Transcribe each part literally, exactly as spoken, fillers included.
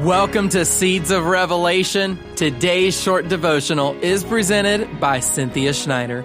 Welcome to Seeds of Revelation. Today's short devotional is presented by Cynthia Schneider.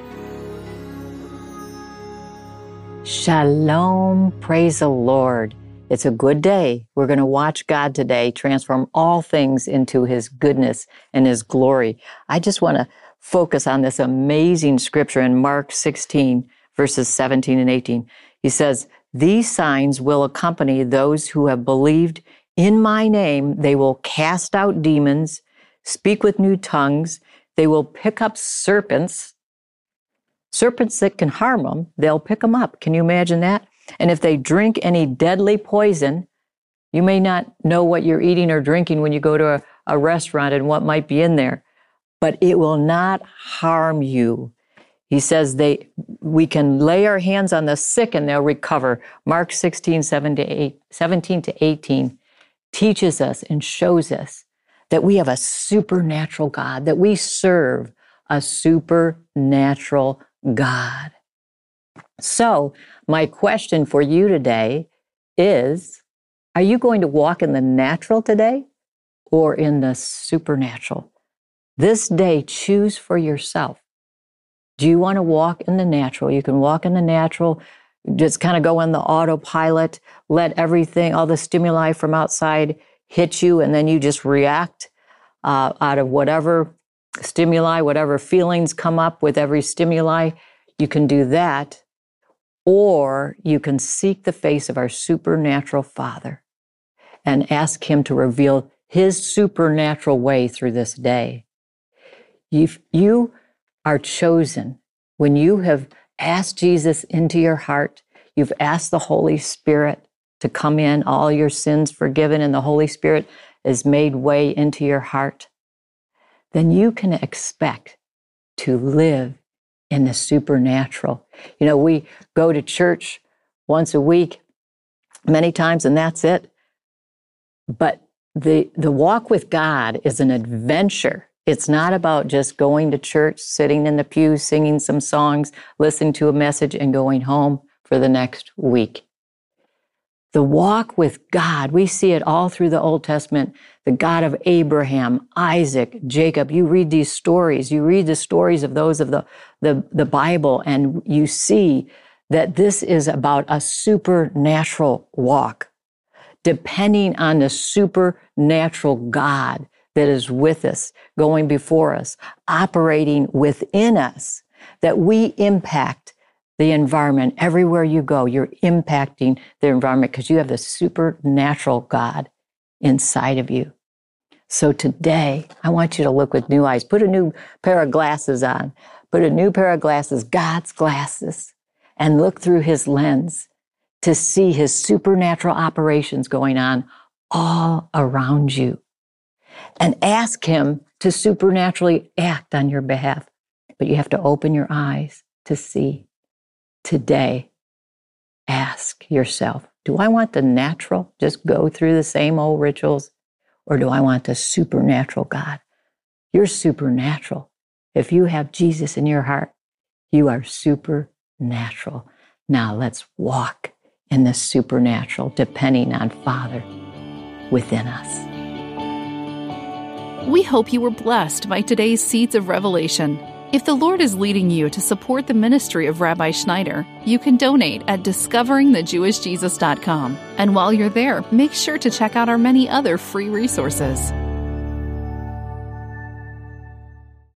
Shalom, praise the Lord. It's a good day. We're going to watch God today transform all things into His goodness and His glory. I just want to focus on this amazing scripture in Mark sixteen, verses seventeen and eighteen. He says, "These signs will accompany those who have believed in my name. They will cast out demons, speak with new tongues. They will pick up serpents. Serpents that can harm them, they'll pick them up." Can you imagine that? "And if they drink any deadly poison," you may not know what you're eating or drinking when you go to a, a restaurant and what might be in there, but it will not harm you. He says they we can lay our hands on the sick and they'll recover. Mark sixteen, seventeen to eighteen teaches us and shows us that we have a supernatural God, that we serve a supernatural God. So my question for you today is, are you going to walk in the natural today or in the supernatural? This day, choose for yourself. Do you want to walk in the natural? You can walk in the natural, just kind of go on the autopilot, let everything, all the stimuli from outside hit you, and then you just react uh, out of whatever stimuli, whatever feelings come up with every stimuli. You can do that, or you can seek the face of our supernatural Father and ask Him to reveal His supernatural way through this day. If you are chosen, when you have asked Jesus into your heart, you've asked the Holy Spirit to come in, all your sins forgiven, and the Holy Spirit is made way into your heart, then you can expect to live in the supernatural. You know, we go to church once a week, many times, and that's it. But the, the walk with God is an adventure. It's not about just going to church, sitting in the pews, singing some songs, listening to a message, and going home for the next week. The walk with God, we see it all through the Old Testament, the God of Abraham, Isaac, Jacob. You read these stories, you read the stories of those of the, the, the Bible, and you see that this is about a supernatural walk, depending on the supernatural God that is with us, going before us, operating within us, that we impact the environment. Everywhere you go, you're impacting the environment because you have the supernatural God inside of you. So today, I want you to look with new eyes. Put a new pair of glasses on. Put a new pair of glasses, God's glasses, and look through His lens to see His supernatural operations going on all around you. And ask Him to supernaturally act on your behalf. But you have to open your eyes to see. Today, ask yourself, do I want the natural, just go through the same old rituals, or do I want the supernatural God? You're supernatural. If you have Jesus in your heart, you are supernatural. Now let's walk in the supernatural, depending on Father within us. We hope you were blessed by today's Seeds of Revelation. If the Lord is leading you to support the ministry of Rabbi Schneider, you can donate at discovering the jewish jesus dot com. And while you're there, make sure to check out our many other free resources.